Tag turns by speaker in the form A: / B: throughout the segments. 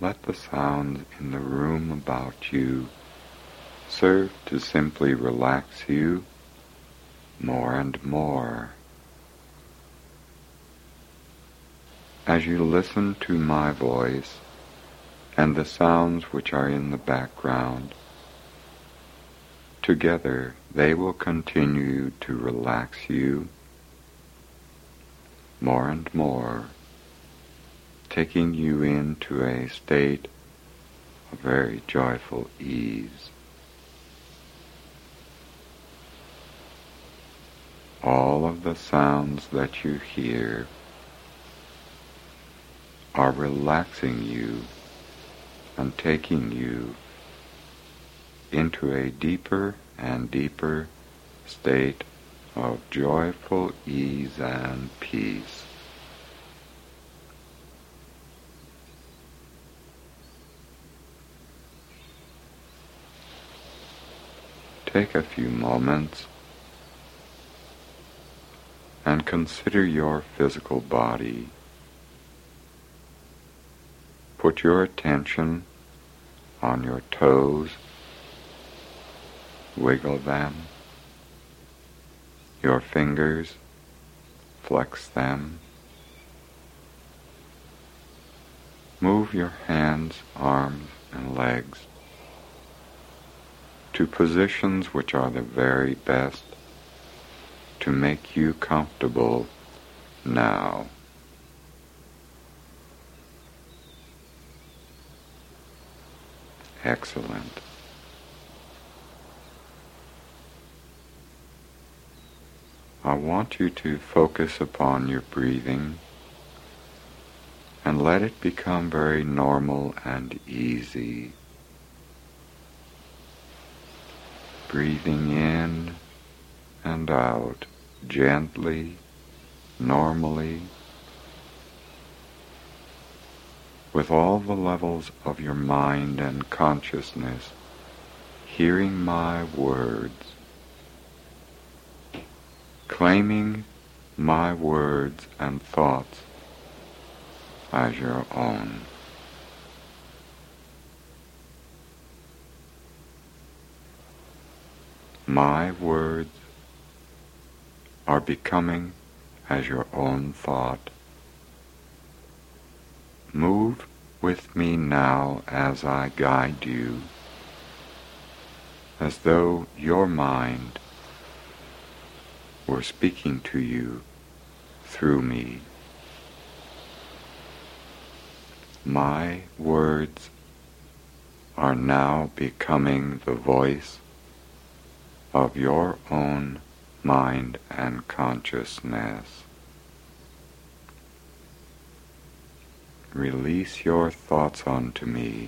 A: let the sounds in the room about you serve to simply relax you more and more. As you listen to my voice and the sounds which are in the background, together they will continue to relax you more and more, taking you into a state of very joyful ease. All of the sounds that you hear are relaxing you and taking you into a deeper and deeper state of joyful ease and peace. Take a few moments and consider your physical body. Put your attention on your toes, wiggle them, your fingers, flex them. Move your hands, arms, and legs to positions which are the very best to make you comfortable now. Excellent. I want you to focus upon your breathing and let it become very normal and easy. Breathing in and out gently, normally, with all the levels of your mind and consciousness hearing my words, claiming my words and thoughts as your own. My words are becoming as your own thought. Move with me now as I guide you, as though your mind were speaking to you through me. My words are now becoming the voice of your own mind and consciousness. Release your thoughts onto me.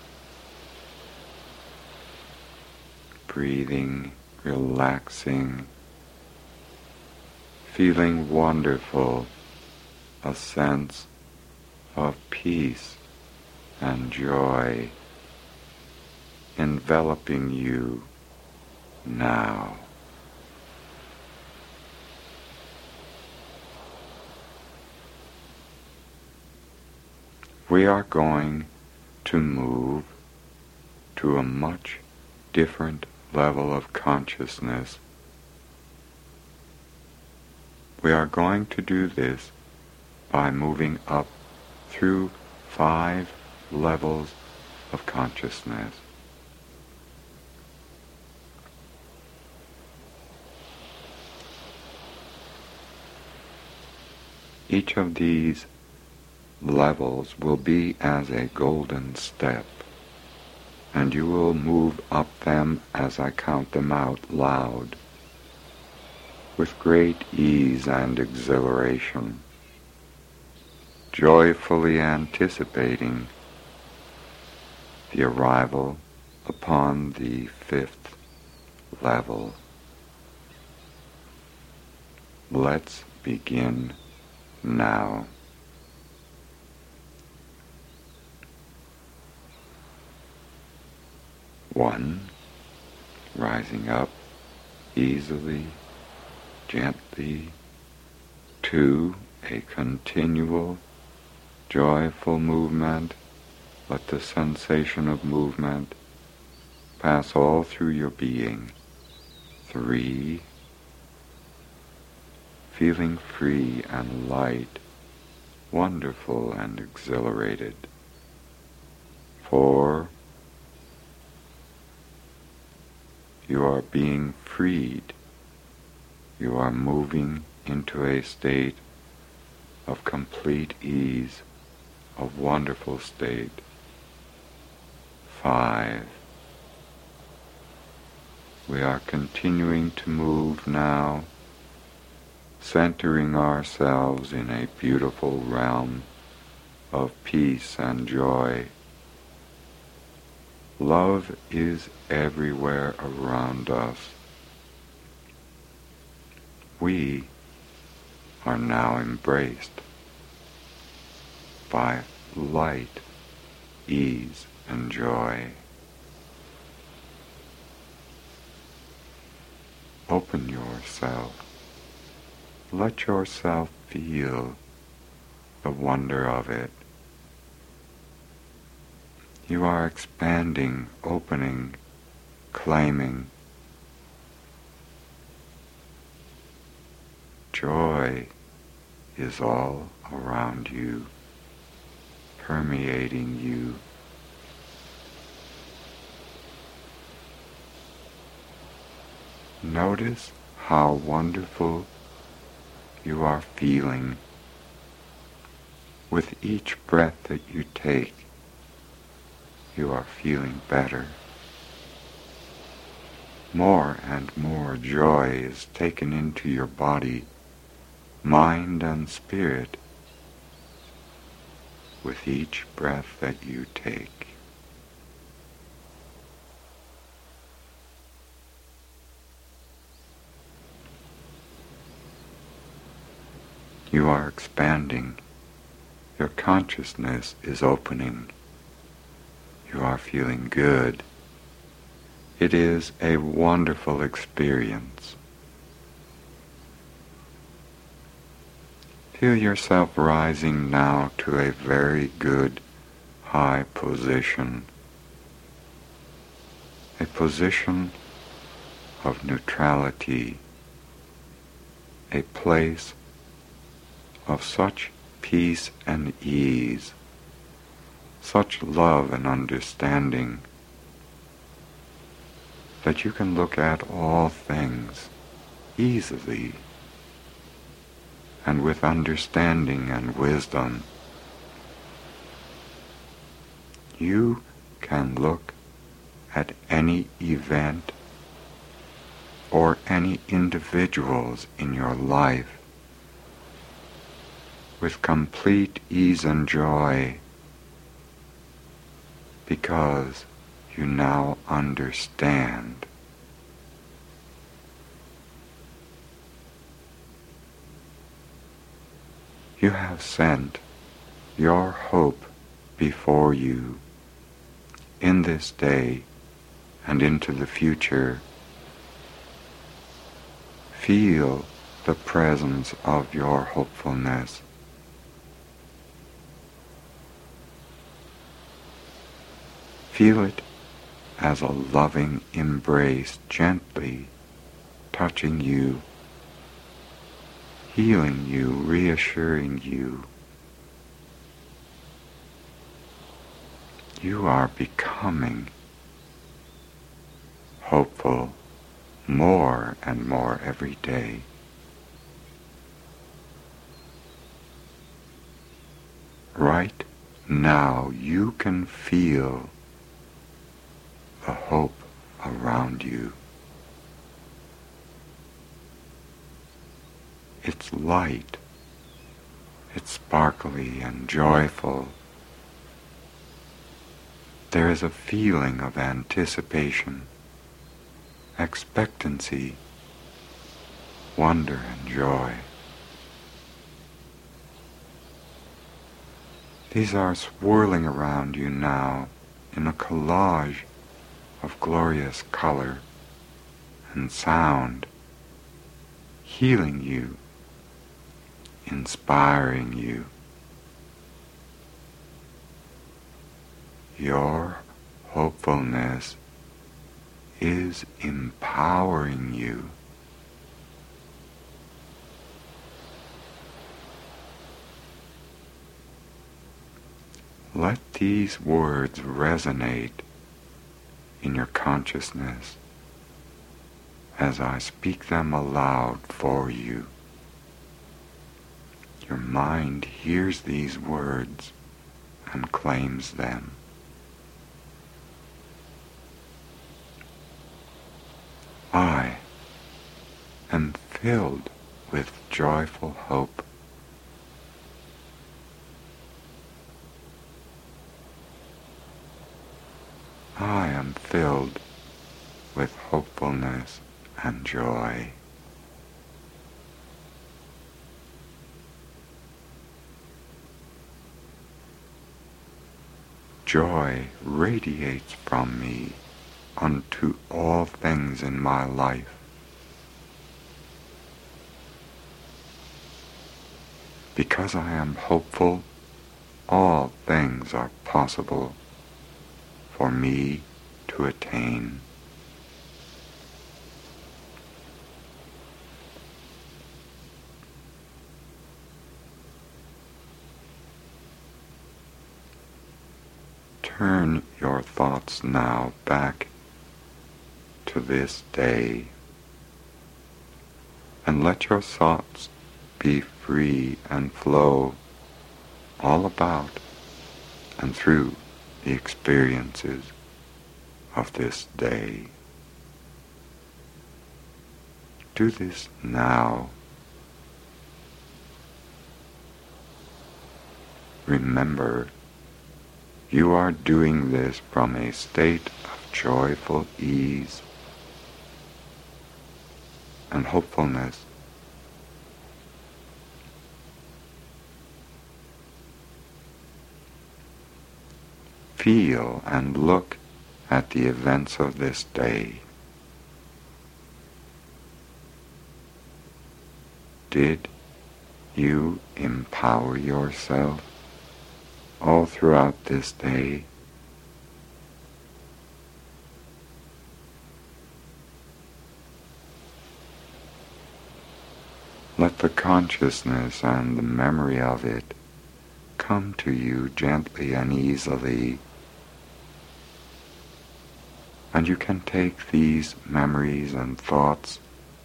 A: Breathing, relaxing, feeling wonderful, a sense of peace and joy enveloping you now. We are going to move to a much different level of consciousness. We are going to do this by moving up through 5 levels of consciousness. Each of these levels will be as a golden step, and you will move up them as I count them out loud, with great ease and exhilaration, joyfully anticipating the arrival upon the 5th level. Let's begin now. 1, rising up easily, gently. 2, a continual, joyful movement Let the sensation of movement pass all through your being. 3, feeling free and light, wonderful and exhilarated. 4, you are being freed. You are moving into a state of complete ease, of wonderful state. 5, we are continuing to move now, centering ourselves in a beautiful realm of peace and joy. Love is everywhere around us. We are now embraced by light, ease, and joy. Open yourself. Let yourself feel the wonder of it. You are expanding, opening, claiming. Joy is all around you, permeating you. Notice how wonderful you are feeling with each breath that you take. You are feeling better. More and more joy is taken into your body, mind and spirit with each breath that you take. You are expanding. Your consciousness is opening. You are feeling good. It is a wonderful experience. Feel yourself rising now to a very good high position. A position of neutrality. A place of such peace and ease, such love and understanding, that you can look at all things easily and with understanding and wisdom. You can look at any event or any individuals in your life with complete ease and joy, because you now understand. You have sent your hope before you in this day and into the future. Feel the presence of your hopefulness. Feel it as a loving embrace, gently touching you, healing you, reassuring you. You are becoming hopeful more and more every day. Right now you can feel the hope around you. It's light, it's sparkly and joyful. There is a feeling of anticipation, expectancy, wonder and joy. These are swirling around you now in a collage of glorious color and sound, healing you, inspiring you. Your hopefulness is empowering you. Let these words resonate in your consciousness as I speak them aloud for you. Your mind hears these words and claims them. I am filled with joyful hope. I am filled with hopefulness and joy. Joy radiates from me unto all things in my life. Because I am hopeful, all things are possible for me to attain. Turn your thoughts now back to this day, and let your thoughts be free and flow all about and through the experiences of this day. Do this now. Remember, you are doing this from a state of joyful ease and hopefulness. Feel and look at the events of this day. Did you empower yourself all throughout this day? Let the consciousness and the memory of it come to you gently and easily, and you can take these memories and thoughts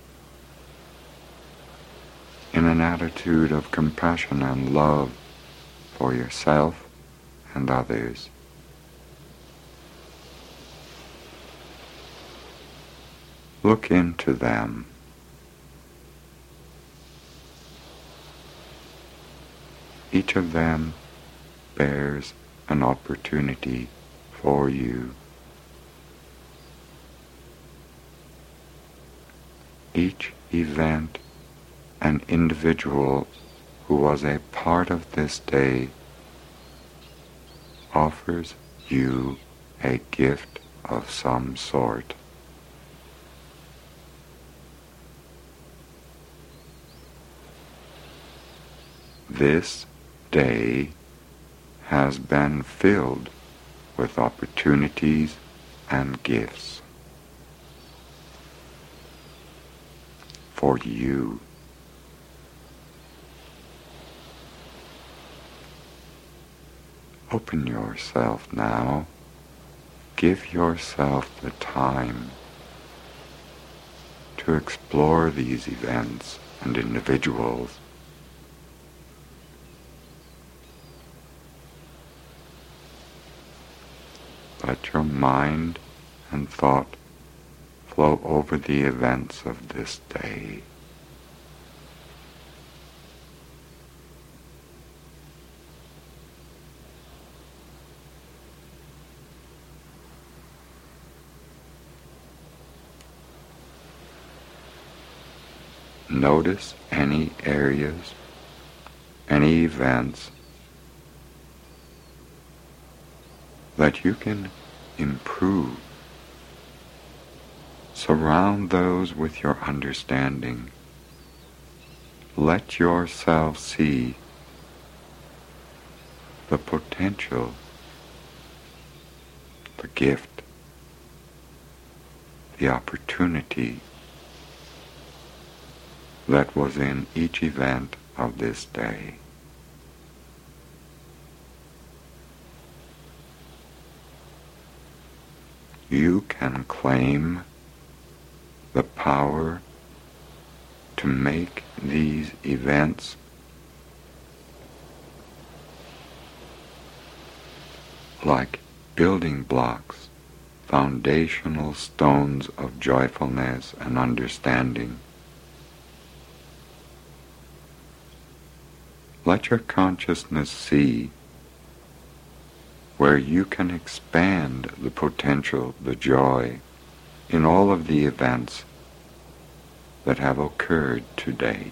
A: in an attitude of compassion and love for yourself and others. Look into them. Each of them bears an opportunity for you. Each event and individual who was a part of this day offers you a gift of some sort. This day has been filled with opportunities and gifts for you. Open yourself now. Give yourself the time to explore these events and individuals. Let your mind and thought flow over the events of this day. Notice any areas, any events that you can improve. Surround those with your understanding. Let yourself see the potential the gift, the opportunity that was in each event of this day. You can claim the power to make these events like building blocks, foundational stones of joyfulness and understanding. Let your consciousness see where you can expand the potential, the joy, in all of the events that have occurred today.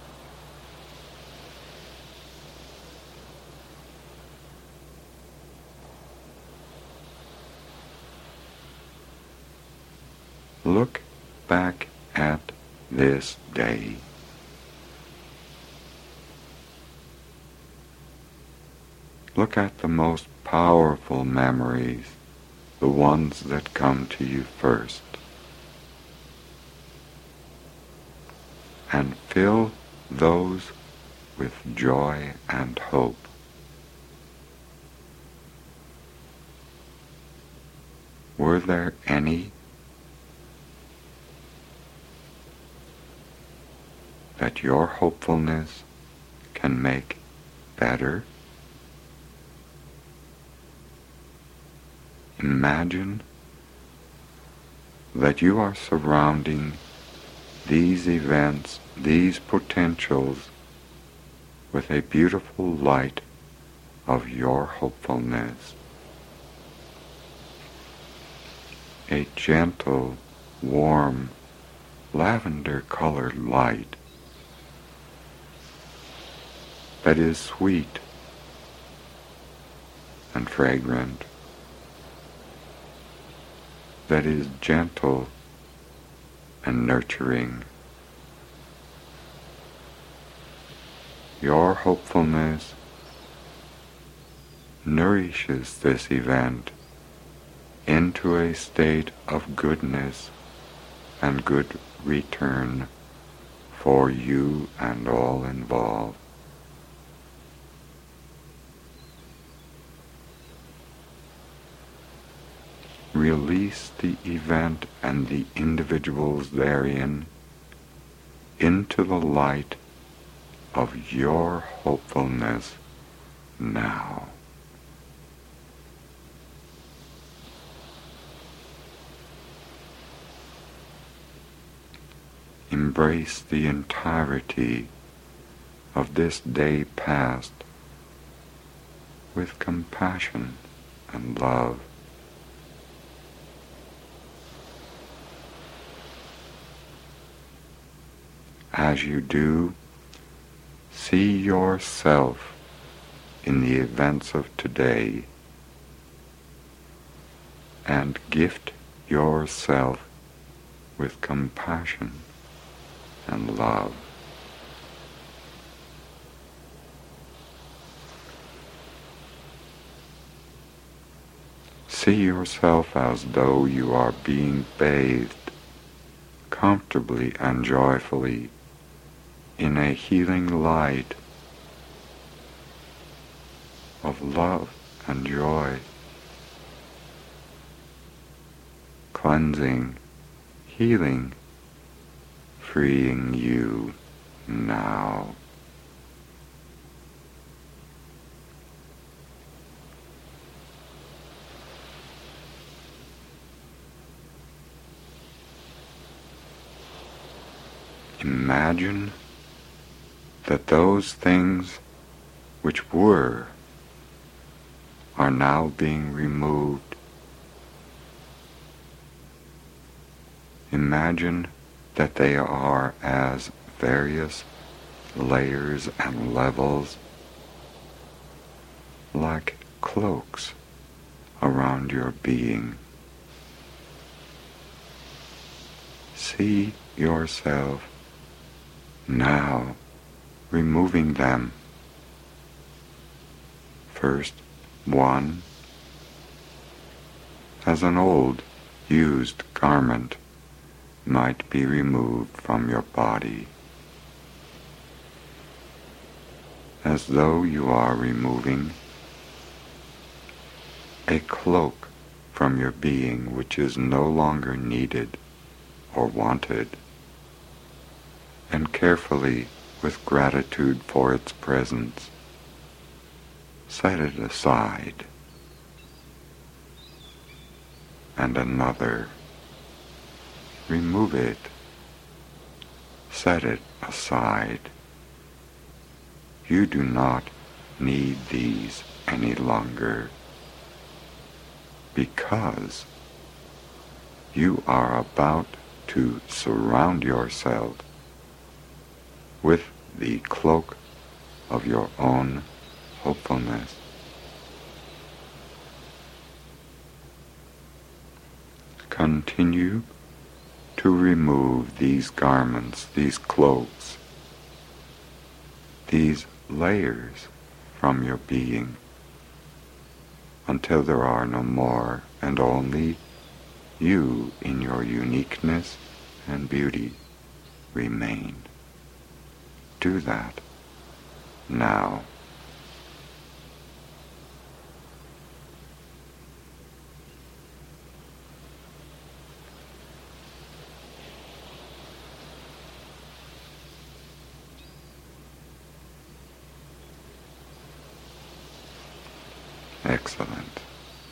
A: Look back at this day. Look at the most powerful memories, the ones that come to you first, and fill those with joy and hope. Were there any that your hopefulness can make better? Imagine that you are surrounding these events, these potentials, with a beautiful light of your hopefulness. A gentle, warm, lavender-colored light that is sweet and fragrant, that is gentle and nurturing. Your hopefulness nourishes this event into a state of goodness and good return for you and all involved. Release the event and the individuals therein into the light of your hopefulness now. Embrace the entirety of this day past with compassion and love. As you do, see yourself in the events of today and gift yourself with compassion and love. See yourself as though you are being bathed comfortably and joyfully in a healing light of love and joy, cleansing, healing, freeing you now. Imagine that those things which were are now being removed. Imagine that they are as various layers and levels, like cloaks around your being. See yourself now removing them. First one, as an old, used garment might be removed from your body, as though you are removing a cloak from your being which is no longer needed or wanted, and carefully, with gratitude for its presence, set it aside, and another. Remove it, set it aside. You do not need these any longer, because you are about to surround yourself with the cloak of your own hopefulness. Continue to remove these garments, these cloaks, these layers from your being, until there are no more, and only you in your uniqueness and beauty remain. Do that now. Excellent.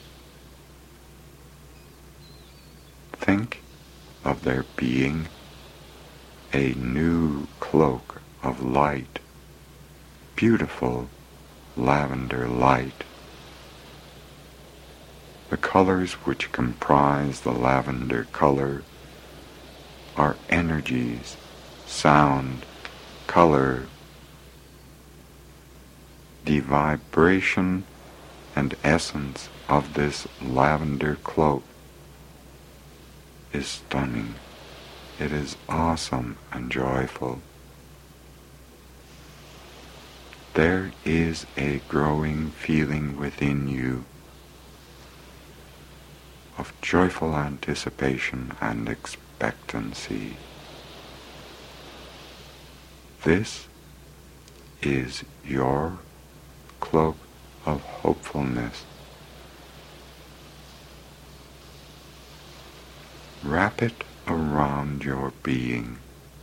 A: Think of there being a new cloak of light, beautiful lavender light. The colors which comprise the lavender color are energies, sound, color, the vibration and essence of this lavender cloak is stunning. It is awesome and joyful. There is a growing feeling within you of joyful anticipation and expectancy. This is your cloak of hopefulness. Wrap it around your being.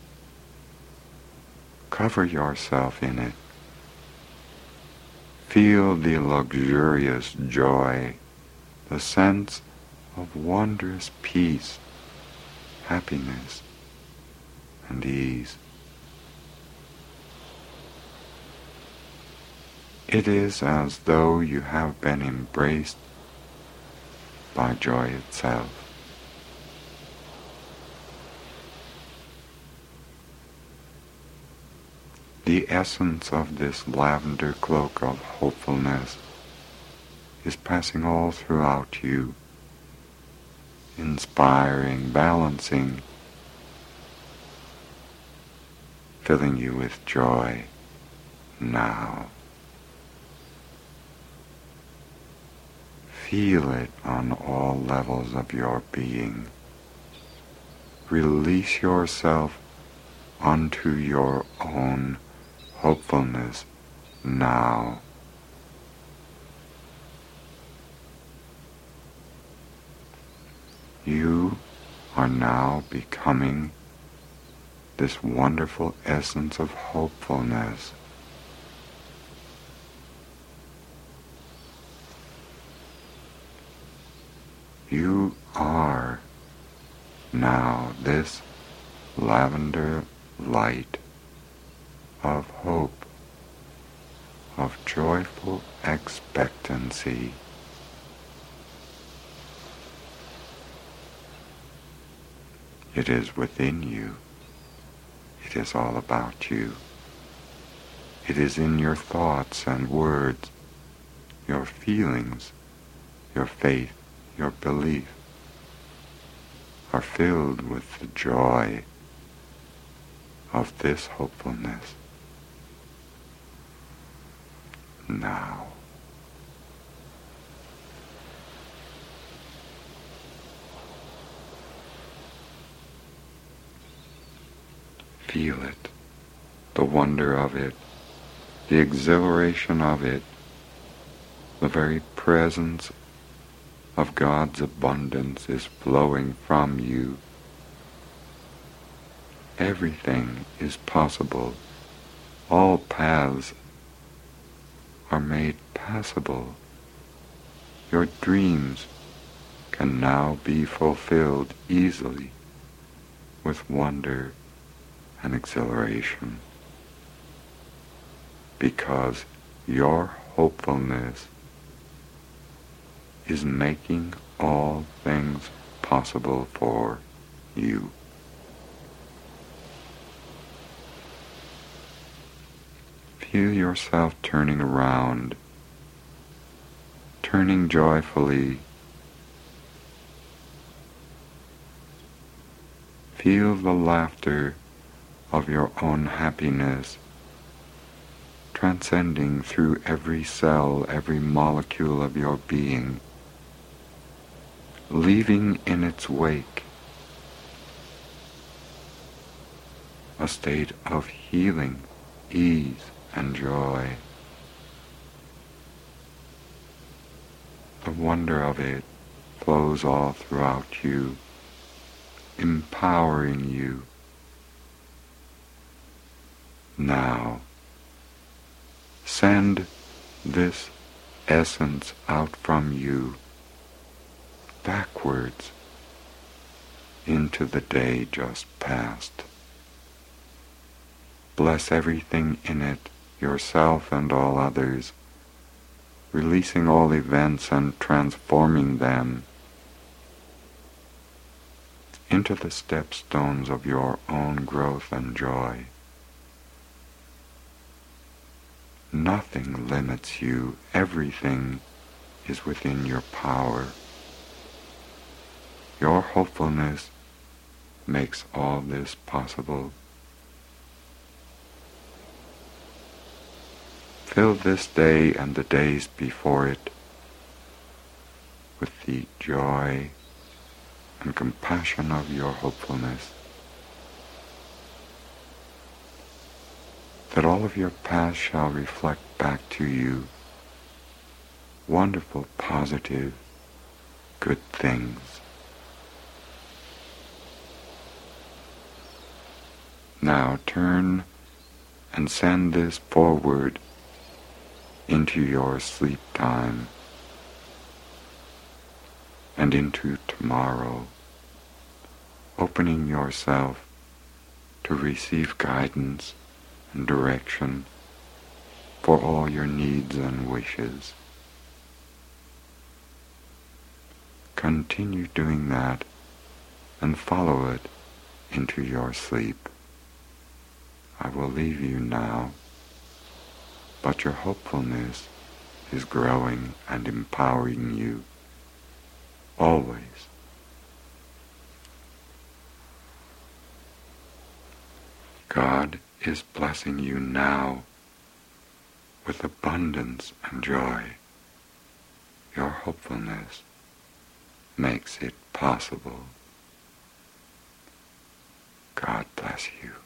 A: Cover yourself in it. Feel the luxurious joy, the sense of wondrous peace, happiness, and ease. It is as though you have been embraced by joy itself. The essence of this lavender cloak of hopefulness is passing all throughout you, inspiring, balancing, filling you with joy now. Feel it on all levels of your being. Release yourself onto your own hopefulness now. You are now becoming this wonderful essence of hopefulness. You are now this lavender light of hope, of joyful expectancy. It is within you. It is all about you. It is in your thoughts and words, your feelings, your faith, your belief are filled with the joy of this hopefulness. Now, feel it, the wonder of it, the exhilaration of it, the very presence of God's abundance is flowing from you. Everything is possible. All paths are made passable. Your dreams can now be fulfilled easily with wonder and exhilaration, because your hopefulness is making all things possible for you. Feel yourself turning around, turning joyfully. Feel the laughter of your own happiness transcending through every cell, every molecule of your being, leaving in its wake a state of healing, ease, and joy. The wonder of it flows all throughout you, empowering you. Now, send this essence out from you backwards into the day just past. Bless everything in it, yourself and all others, releasing all events and transforming them into the stepstones of your own growth and joy. Nothing limits you. Everything is within your power. Your hopefulness makes all this possible. Fill this day and the days before it with the joy and compassion of your hopefulness, that all of your past shall reflect back to you wonderful, positive, good things. Now turn and send this forward into your sleep time and into tomorrow, opening yourself to receive guidance and direction for all your needs and wishes. Continue doing that and follow it into your sleep. I will leave you now, but your hopefulness is growing and empowering you always. God is blessing you now with abundance and joy. Your hopefulness makes it possible. God bless you.